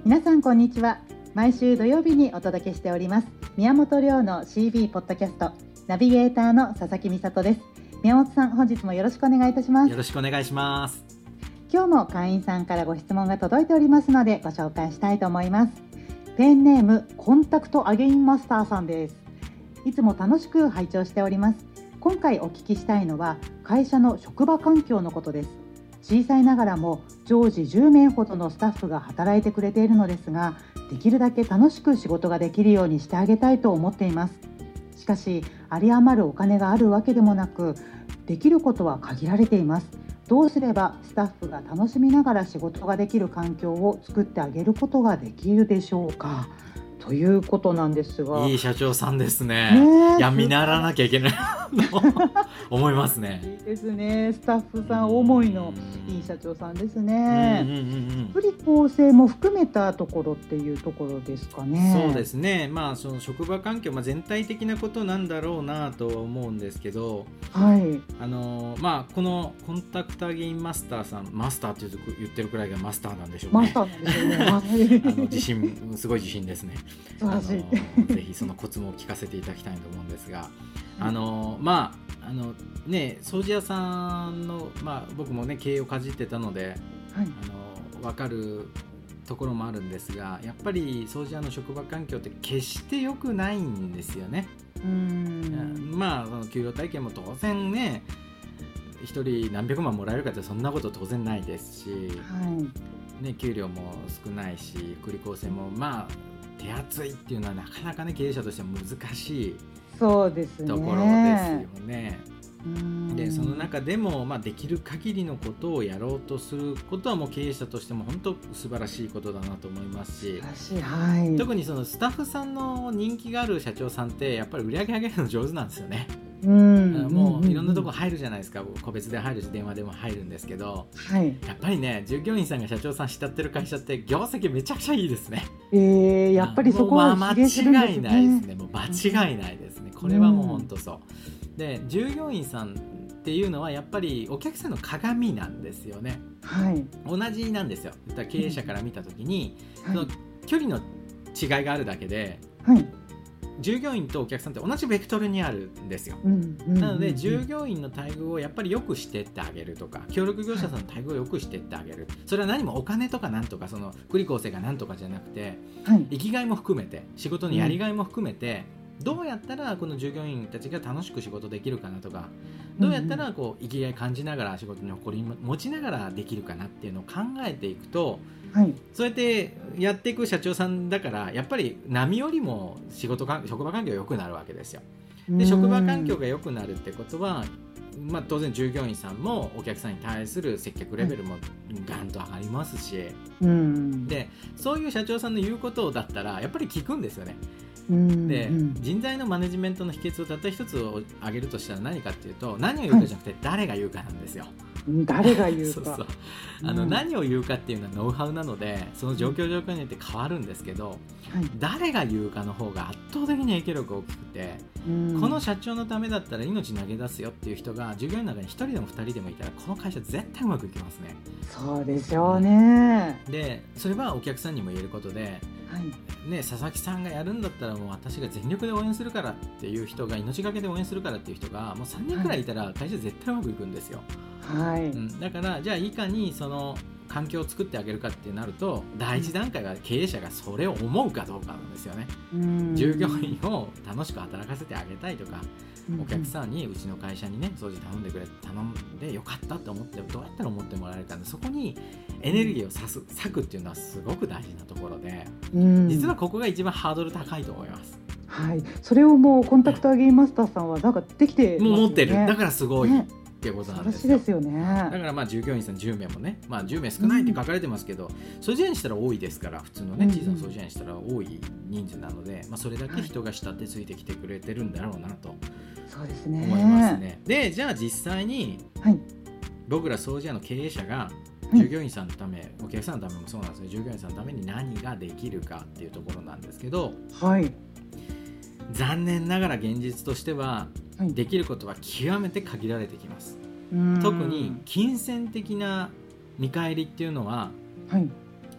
皆さんこんにちは。毎週土曜日にお届けしております宮本亮の CB ポッドキャスト、ナビゲーターの佐々木美里です。宮本さん、本日もよろしくお願いいたします。 よろしくお願いします。 今日も会員さんからご質問が届いておりますのでご紹介したいと思います。ペンネームコンタクトアゲインマスターさんです。いつも楽しく拝聴しております。今回お聞きしたいのは会社の職場環境のことです。小さいながらも常時10名ほどのスタッフが働いてくれているのですが、できるだけ楽しく仕事ができるようにしてあげたいと思っています。しかし有り余るお金があるわけでもなく、できることは限られています。どうすればスタッフが楽しみながら仕事ができる環境を作ってあげることができるでしょうか、ということなんですが。 いい社長さんですね。いや、見習わなきゃいけない思いますね。 いいですね。スタッフさん思いのいい社長さんですね。福利厚生も含めたところっていうところですかね。 そうですね。その職場環境、全体的なことなんだろうなと思うんですけど、 はい。 このコンタクトアゲインマスターさん、マスターって言ってるくらいがマスターなんでしょうね。 マスターなんでしょうね。 自信、すごい自信ですね。ぜひそのコツも聞かせていただきたいと思うんですが、掃除屋さんの、僕もね経営をかじってたので、はい、分かるところもあるんですが、やっぱり掃除屋の職場環境って決して良くないんですよね。その給料体系も当然ね、一人何百万もらえるかってそんなこと当然ないですし、はい給料も少ないし、福利厚生も手厚いっていうのはなかなかね経営者としては難しいそうですねところですよね。でその中でも、できる限りのことをやろうとすることはもう経営者としても本当素晴らしいことだなと思いますし、特にそのスタッフさんの人気がある社長さんってやっぱり売り上げ上げるの上手なんですよね。もういろんなとこ入るじゃないですか。個別で入るし電話でも入るんですけど、やっぱりね従業員さんが社長さん慕ってる会社って業績めちゃくちゃいいですね。 やっぱりそこは間違いないですね。もう間違いないですね。これはもう本当そうで、従業員さんっていうのはやっぱりお客さんの鏡なんですよね。同じなんですよ。経営者から見た時に、その距離の違いがあるだけで、従業員とお客さんって同じベクトルにあるんですよ。なので従業員の待遇をやっぱり良くしてってあげるとか、協力業者さんの待遇を良くしてってあげる、それは何もお金とかなんとかその福利厚生がなんとかじゃなくて、生きがいも含めて仕事のやりがいも含めて、どうやったらこの従業員たちが楽しく仕事できるかなとか、どうやったらこう生きがい感じながら仕事に誇り持ちながらできるかなっていうのを考えていくと、そうやってやっていく社長さんだから、やっぱり波よりも職場環境が良くなるわけですよ。で職場環境が良くなるってことは、当然従業員さんもお客さんに対する接客レベルもガンと上がりますし、でそういう社長さんの言うことだったらやっぱり聞くんですよね。で人材のマネジメントの秘訣をたった一つを挙げるとしたら何かっていうと、何を言うかじゃなくて誰が言うかなんですよ。 誰が言うかそう何を言うかっていうのはノウハウなので、その状況によって変わるんですけど、誰が言うかの方が圧倒的に影響力が大きくて、この社長のためだったら命投げ出すよっていう人が従業員の中に1人でも2人でもいたら、この会社絶対うまくいきますね。 そうでしょうね。 でそれはお客さんにも言えることで、佐々木さんがやるんだったらもう私が全力で応援するからっていう人が、命がけで応援するからっていう人がもう3人くらいいたら会社絶対うまくいくんですよ。だからじゃあいかにその環境を作ってあげるかってなると、第一段階が経営者がそれを思うかどうかなんですよね。従業員を楽しく働かせてあげたいとか、お客さんにうちの会社にね掃除頼んでくれ、頼んでよかったって思って、どうやったら思ってもらえるか、そこにエネルギーを割くっていうのはすごく大事なところで、実はここが一番ハードル高いと思います。 それをもうコンタクトアゲインマスターさんはなんかできてますよね。 もう持ってる。だからすごい、っていうことなんですよ。 素晴らしいですよね。 だから従業員さん10名もね、10名少ないって書かれてますけど、掃除屋にしたら多いですから、普通のね小さな掃除屋にしたら多い人数なので、それだけ人が慕ってついてきてくれてるんだろうなと思いますね。でじゃあ実際に、僕ら掃除屋の経営者が従業員さんのため、お客さんのためもそうなんですけど、従業員さんのために何ができるかっていうところなんですけど、残念ながら現実としては、できることは極めて限られてきます。特に金銭的な見返りっていうのは、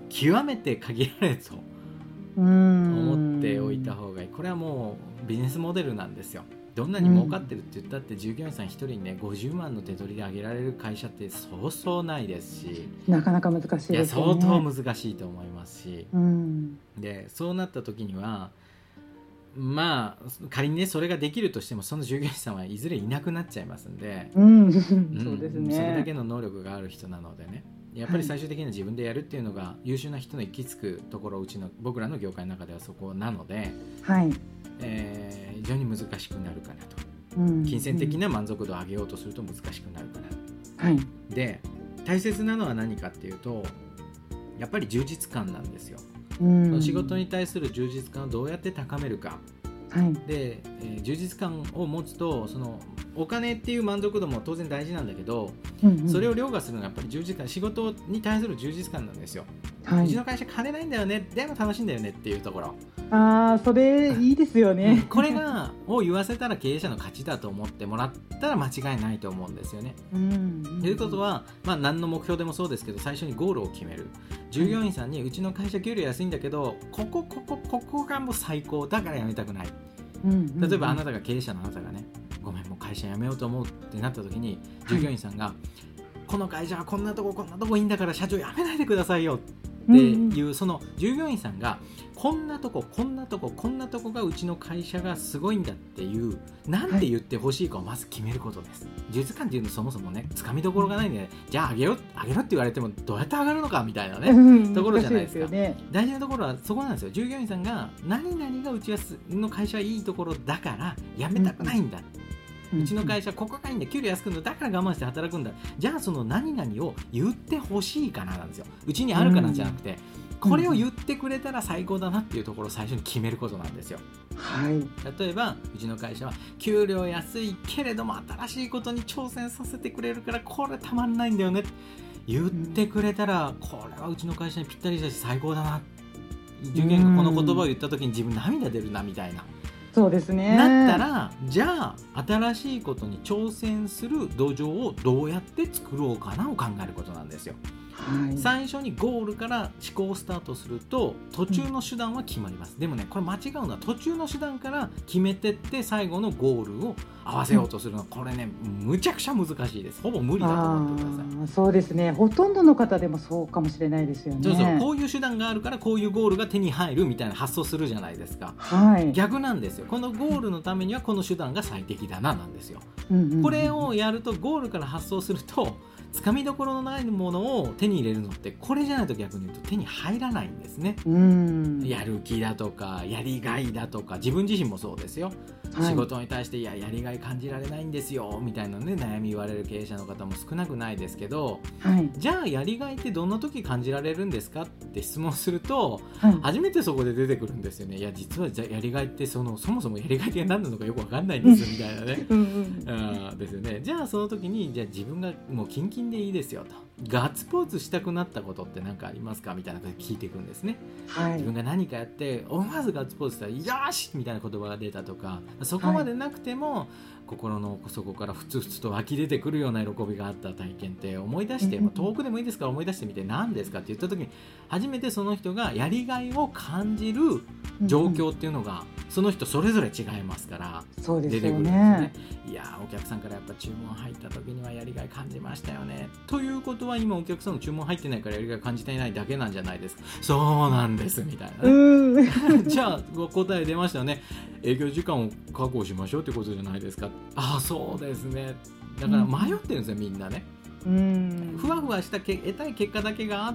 極めて限られると思っておいた方がいい。これはもうビジネスモデルなんですよ。どんなに儲かってるって言ったって従業員さん1人にね50万の手取りで上げられる会社ってそうそうないですし、 なかなか難しいですよね。 いや相当難しいと思いますし、でそうなった時にはまあ仮にねそれができるとしてもその従業員さんはいずれいなくなっちゃいますんで、 そうですね、 それだけの能力がある人なのでね、やっぱり最終的には自分でやるっていうのが優秀な人の行き着くところ、僕らの業界の中ではそこなので、非常に難しくなるかなと、金銭的な満足度を上げようとすると難しくなるかな、で大切なのは何かっていうとやっぱり充実感なんですよ。仕事に対する充実感をどうやって高めるか、で、充実感を持つとそのお金っていう満足度も当然大事なんだけど、それを凌駕するのがやっぱり充実感、仕事に対する充実感なんですよ。うちの会社金ないんだよね、でも楽しいんだよねっていうところ、 それいいですよね、 これを言わせたら経営者の勝ちだと思ってもらったら間違いないと思うんですよね。ということは、何の目標でもそうですけど最初にゴールを決める。従業員さんにうちの会社給料安いんだけどここがもう最高だから辞めたくない、例えばあなたが経営者のあなたがね、ごめんもう会社辞めようと思うってなった時に従業員さんが、この会社はこんなとこいいんだから社長辞めないでくださいよっていう、その従業員さんがこんなとこがうちの会社がすごいんだっていうなんて言ってほしいかをまず決めることです。充実感っていうのはそもそもねつかみどころがないんで、じゃあ上げろって言われてもどうやって上がるのかみたいなね、ところじゃないですか。大事なところはそこなんですよ。従業員さんが何々がうちの会社はいいところだから辞めたくないんだ、うちの会社ここがいいんだ、給料安くんだ、だから我慢して働くんだ、じゃあその何々を言ってほしいかななんですよ。うちにあるかなじゃなくて、これを言ってくれたら最高だなっていうところを最初に決めることなんですよ。例えばうちの会社は給料安いけれども新しいことに挑戦させてくれるからこれたまんないんだよね言ってくれたら、これはうちの会社にぴったりだし最高だな、従業員がこの言葉を言った時に自分涙出るなみたいな、 そうですね、 なったらじゃあ新しいことに挑戦する土壌をどうやって作ろうかなを考えることなんですよ。最初にゴールから思考をスタートすると途中の手段は決まります。でもねこれ間違うのは途中の手段から決めてって最後のゴールを合わせようとするの、これねむちゃくちゃ難しいです。ほぼ無理だと思ってください。 そうですね、ほとんどの方でもそうかもしれないですよね。 こういう手段があるからこういうゴールが手に入るみたいな発想するじゃないですか、逆なんですよ。このゴールのためにはこの手段が最適だななんですよ。これをやるとゴールから発想するとつかみどころのないものを手に入れるのってこれじゃないと逆に言うと手に入らないんですね。やる気だとかやりがいだとか、自分自身もそうですよ、仕事に対してやりがい感じられないんですよみたいなね悩み言われる経営者の方も少なくないですけど、じゃあやりがいってどんな時感じられるんですかって質問すると、初めてそこで出てくるんですよね。いや実はやりがいってそもそもやりがいって何なのかよく分かんないんですよみたいなねですよね。じゃあその時にじゃあ自分がもうキンキンでいいですよと、ガッツポーズしたくなったことって何かありますかみたいなことで聞いていくんですね。自分が何かやって思わずガッツポーズしたらよしみたいな言葉が出たとか、そこまでなくても、心の底からふつふつと湧き出てくるような喜びがあった体験って思い出して、遠くでもいいですから思い出してみて何ですかって言った時に初めてその人がやりがいを感じる状況っていうのが、その人それぞれ違いますから出てくるんですね。いやお客さんからやっぱ注文入った時にはやりがい感じましたよねということは今お客さんの注文入ってないからやりがい感じていないだけなんじゃないですか。そうなんですみたいなねじゃあ答え出ましたよね、営業時間を確保しましょうってことじゃないですか。そうですね、だから迷ってるんですよみんなね。ふわふわした得たい結果だけがあって、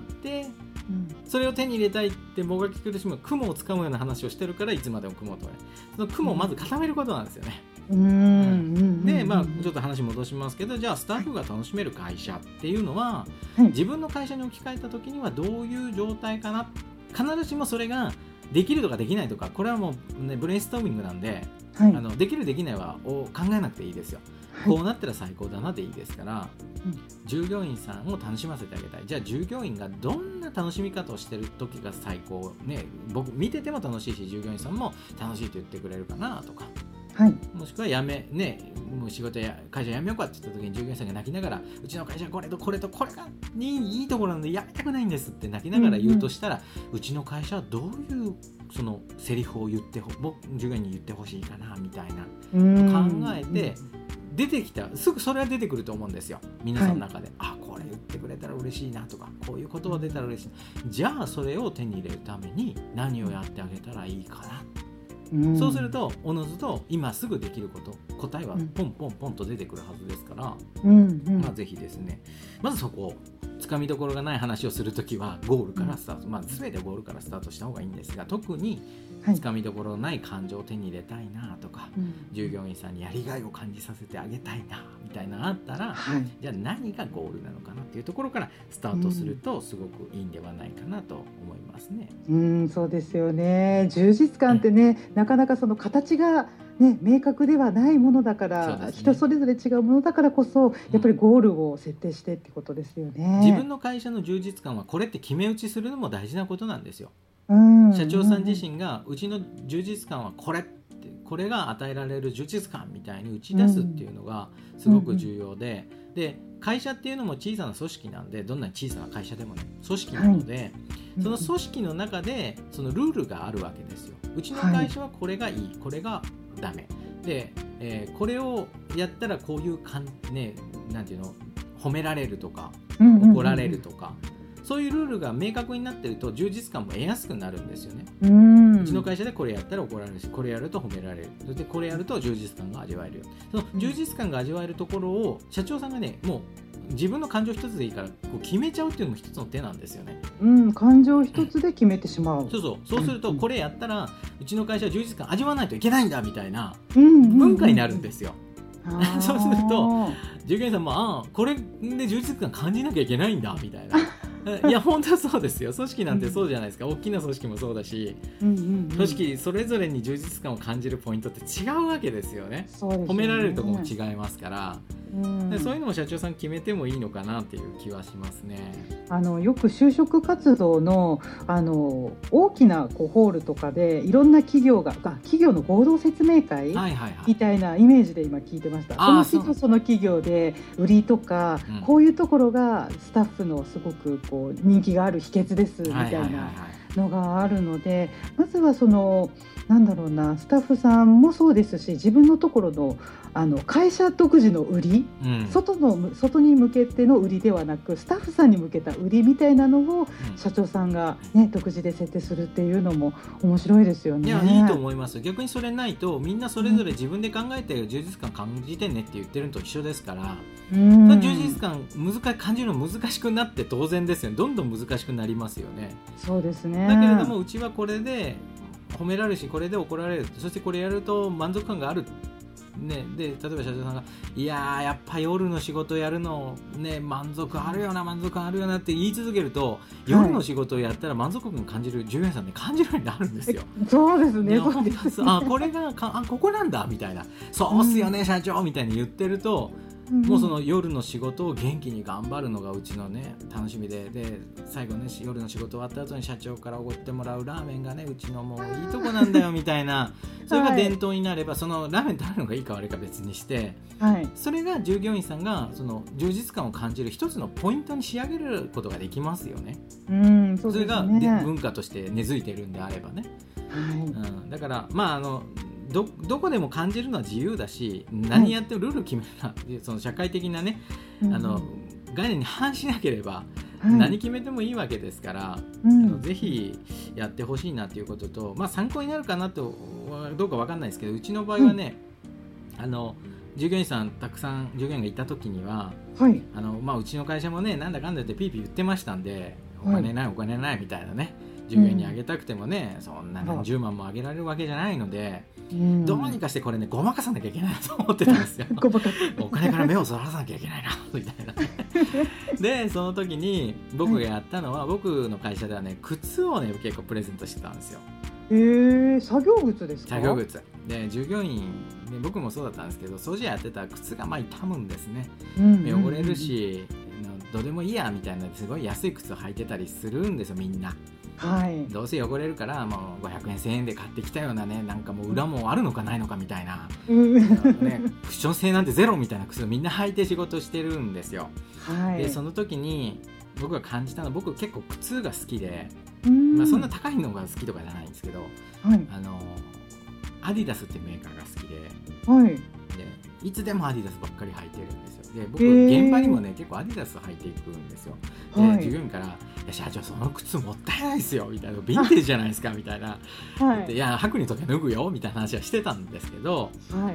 それを手に入れたいって僕が聞くとしも雲をつかむような話をしてるからいつまでも雲を取れ、その雲をまず固めることなんですよね。でちょっと話戻しますけど、じゃあスタッフが楽しめる会社っていうのは、自分の会社に置き換えた時にはどういう状態かな。必ずしもそれができるとかできないとか、これはもう、ね、ブレインストーミングなんで、できるできないは考えなくていいですよ。こうなったら最高だなでいいですから、従業員さんを楽しませてあげたい。じゃあ従業員がどんな楽しみ方をしてる時が最高ね、僕見てても楽しいし従業員さんも楽しいと言ってくれるかなとか、 はい、 もしくはもう仕事や会社辞めようかって言った時に従業員さんが泣きながら、うちの会社はこれとこれとこれがいいところなんで辞めたくないんですって泣きながら言うとしたら、うちの会社はどういうそのセリフを僕従業員に言ってほしいかなみたいな考えて出てきたすぐそれは出てくると思うんですよ、皆さんの中で。これ言ってくれたら嬉しいなとか、こういう言葉出たら嬉しい、じゃあそれを手に入れるために何をやってあげたらいいかな。そうするとおのずと今すぐできる答えはポンポンポンと出てくるはずですから、ぜひですね、まずそこつかみどころがない話をするときはゴールからスタート、全てゴールからスタートした方がいいんですが、特につかみどころのない感情を手に入れたいなとか、従業員さんにやりがいを感じさせてあげたいなみたいなのがあったら、じゃあ何がゴールなのかなっていうところからスタートするとすごくいいんではないかなと思いますね。 そうですよね。充実感ってね、なかなかその形が明確ではないものだから、人それぞれ違うものだからこそやっぱりゴールを設定してってことですよね。 自分の会社の充実感はこれって決め打ちするのも大事なことなんですよ。社長さん自身がうちの充実感はこれって、これが与えられる充実感みたいに打ち出すっていうのがすごく重要で、会社っていうのも小さな組織なんで、どんな小さな会社でもね組織なので、その組織の中でそのルールがあるわけですよ。うちの会社はこれがいい、これがダメで、これをやったらこういうなんていうの、褒められるとか怒られるとか、そういうルールが明確になってると充実感も得やすくなるんですよね。うちの会社でこれやったら怒られるし、これやると褒められる、そしてこれやると充実感が味わえるよ。その充実感が味わえるところを社長さんがね、もう自分の感情一つでいいからこう決めちゃうっていうのも一つの手なんですよね。 感情一つで決めてしまう。 そうするとこれやったらうちの会社は充実感味わわないといけないんだみたいな文化になるんですよ。そうすると従業員さんもこれで充実感感じなきゃいけないんだみたいな。いや本当そうですよ。組織なんてそうじゃないですか。大きな組織もそうだし、組織それぞれに充実感を感じるポイントって違うわけですよね。褒められるところも違いますから、そういうのも社長さん決めてもいいのかなっていう気はしますね。 よく就職活動の大きなホールとかでいろんな企業の合同説明会みたいなイメージで今聞いてました。その企業その企業で売りとか、こういうところがスタッフのすごく人気がある秘訣ですみたいなのがあるので、まずはなんだろうな、スタッフさんもそうですし、自分のところの会社独自の売り、外に向けての売りではなくスタッフさんに向けた売りみたいなのを社長さんが、独自で設定するっていうのも面白いですよね。 いいと思います。逆にそれないとみんなそれぞれ自分で考えて充実感感じてねって言ってるのと一緒ですから、充実感感じるの難しくなって当然ですよね。どんどん難しくなりますよね。 そうですね。 だけれどもうちはこれで褒められるし、これで怒られる、そしてこれやると満足感がある、で例えば社長さんがやっぱ夜の仕事やるの、満足あるよなって言い続けると、夜の仕事をやったら満足感感じる従業員さんで感じるようになるんですよ。 そうですね。 これがここなんだみたいな、そうっすよね、社長みたいに言ってると、もうその夜の仕事を元気に頑張るのがうちの楽しみで、最後夜の仕事終わった後に社長からおごってもらうラーメンがうちのもういいとこなんだよみたいなそれが伝統になれば、そのラーメン食べるのがいいか悪いか別にして、それが従業員さんがその充実感を感じる一つのポイントに仕上げることができますよね。それが文化として根付いているんであればね。だからどこでも感じるのは自由だし、何やってもルール決めるな、その社会的な概念に反しなければ何決めてもいいわけですから、ぜひやってほしいなということと、参考になるかなとどうか分かんないですけど、うちの場合はね、従業員さんたくさん従業員がいた時には、うちの会社もねなんだかんだってピーピー言ってましたんで、お金ないみたいなね、従業員にあげたくてもね、そんな何十万もあげられるわけじゃないので、どうにかしてこれねごまかさなきゃいけないなと思ってたんですよ。お金から目をそらさなきゃいけないなみたいなでその時に僕がやったのは、僕の会社ではね靴をね結構プレゼントしてたんですよ。 作業靴ですか？ 作業靴で、従業員で僕もそうだったんですけど、掃除やってたら靴が傷むんですね。汚れるしどうでもいいやみたいなすごい安い靴を履いてたりするんですよみんな。はい、どうせ汚れるからもう500円1000円で買ってきたようなね、なんかもう裏もあるのかないのかみたいな、ね、クッション性なんてゼロみたいな靴をみんな履いて仕事してるんですよ。はい、でその時に僕が感じたのは、僕結構靴が好きで、まあ、そんな高いのが好きとかじゃないんですけど、はい、アディダスってメーカーが好きで、はい、でいつでもアディダスばっかり履いてるんですよ。で僕現場にもね結構アディダス履いていくんですよ。で、はい、従業員からいや社長その靴もったいないですよみたいな、ヴィンテージじゃないですかみたいな、はい、でいや履くにとけ脱ぐよみたいな話はしてたんですけど、はい、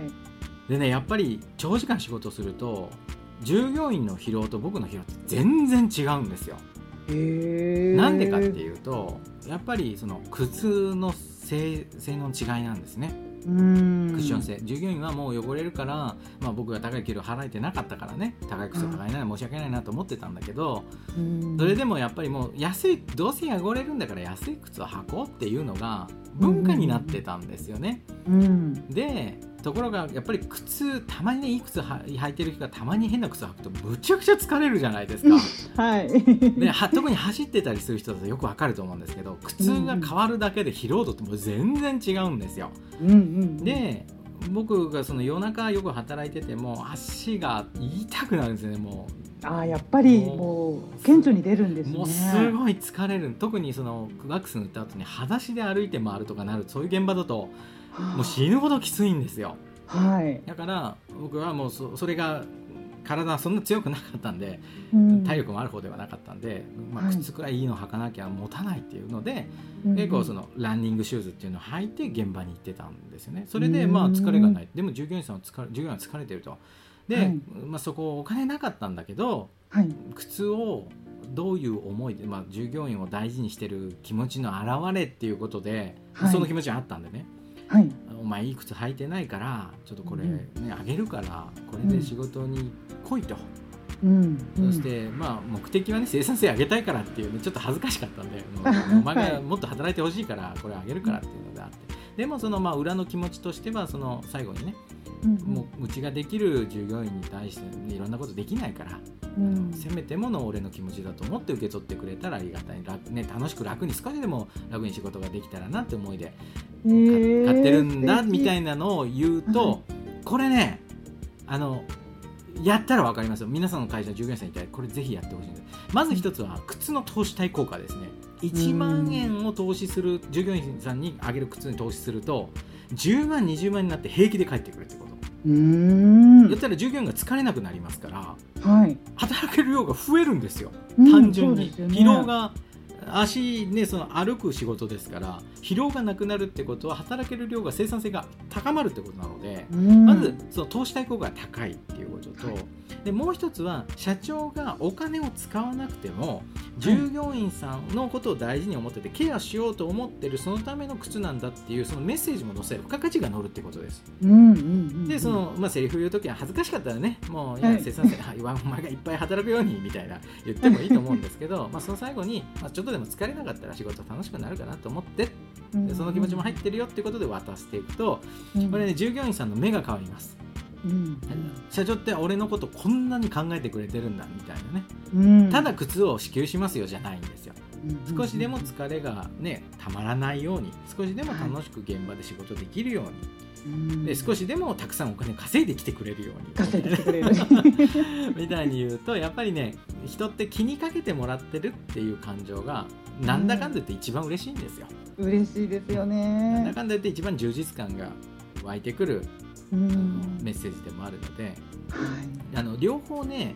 でねやっぱり長時間仕事すると従業員の疲労と僕の疲労って全然違うんですよ。なんでかっていうとやっぱりその靴の性能の違いなんですね。クッション性、従業員はもう汚れるから、まあ、僕が高い給料払えてなかったからね、高い靴を買えないのは申し訳ないなと思ってたんだけど、それでもやっぱりもう安い、どうせ汚れるんだから安い靴を履こうっていうのが文化になってたんですよね。でところがやっぱり靴、たまにねいい靴履いてる人がたまに変な靴履くとむちゃくちゃ疲れるじゃないですか。はい、で特に走ってたりする人だとよくわかると思うんですけど、靴が変わるだけで疲労度ってもう全然違うんですよ。で僕がその夜中よく働いてても足が痛くなるんですよね。もうやっぱりもう顕著に出るんですね。 もうすごい疲れる。特にそのワックス塗った後に裸足で歩いて回るとかなる、そういう現場だともう死ぬほどきついんですよ。はい、だから僕はもうそれが体はそんな強くなかったんで、体力もある方ではなかったんで、まあ、靴くらいいいの履かなきゃ持たないっていうので、結構そのランニングシューズっていうのを履いて現場に行ってたんですよね。それでまあ疲れがない。でも従業員は疲れてると。で、まあ、そこお金なかったんだけど、靴をどういう思いで、まあ、従業員を大事にしてる気持ちの表れっていうことで、その気持ちがあったんでね、お前いい靴履いてないからちょっとこれ、ねあげるからこれで仕事に来いと、そしてまあ目的はね生産性上げたいからっていうね、ちょっと恥ずかしかったんでお前がもっと働いてほしいからこれあげるからっていうのがあって、でもそのまあ裏の気持ちとしてはその最後にね、もううちができる従業員に対して、ね、いろんなことできないから、せめてもの俺の気持ちだと思って受け取ってくれたらありがたい、楽しく楽に少しでも楽に仕事ができたらなって思いで買ってるんだみたいなのを言うと、これねやったら分かりますよ。皆さんの会社の従業員さんいたらこれぜひやってほしいんです。まず一つは靴の投資対効果ですね。1万円を投資する、従業員さんにあげる靴に投資すると10万20万になって平気で帰ってくるってこと。やったら従業員が疲れなくなりますから、働ける量が増えるんですよ。単純に疲労が足ね、その歩く仕事ですから疲労がなくなるってことは働ける量が、生産性が高まるってことなので、まずその投資対効果が高いっていうことと、でもう一つは社長がお金を使わなくても従業員さんのことを大事に思っててケアしようと思ってる、そのための靴なんだっていうそのメッセージも載せる、付加価値が乗るってことです。でその、セリフ言うときは恥ずかしかったらね、もういや生産性、お前がいっぱい働くようにみたいな言ってもいいと思うんですけどその最後に、ちょっとでも疲れなかったら仕事楽しくなるかなと思ってでその気持ちも入ってるよってことで渡していくと、これね従業員さんの目が変わります。社長って俺のことこんなに考えてくれてるんだみたいなね、ただ靴を支給しますよじゃないんですよ。少しでも疲れがねたまらないように、少しでも楽しく現場で仕事できるように、で少しでもたくさんお金稼いできてくれるように稼いできてくれるみたいに言うと、やっぱりね人って気にかけてもらってるっていう感情がなんだかんだ言って一番嬉しいんですよ。 嬉しいですよね。 なんだかんだ言って一番充実感が湧いてくるメッセージでもあるので、両方ね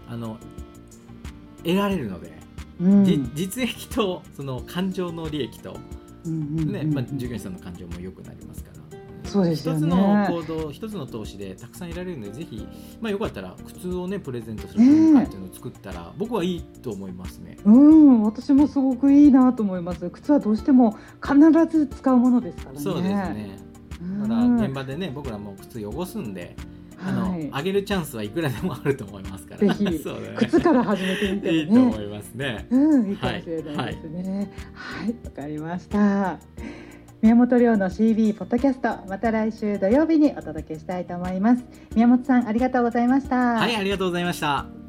得られるので、実益とその感情の利益と、従業員さんの感情も良くなりますから、 そうですよね、 一つの行動一つの投資でたくさん得られるので、ぜひ、よかったら靴をねプレゼントする文化っていうのを作ったら、僕はいいと思いますね。 私もすごくいいなと思います。靴はどうしても必ず使うものですからね。 そうですね。だから現場でね僕らも靴汚すんで、あげるチャンスはいくらでもあると思いますから、ぜひそうだね、靴から始めてみてもねいいと思いますね。 いいかもしれないですね。わかりました。宮本亮の CB ポッドキャスト、また来週土曜日にお届けしたいと思います。宮本さんありがとうございました。 はい、ありがとうございました。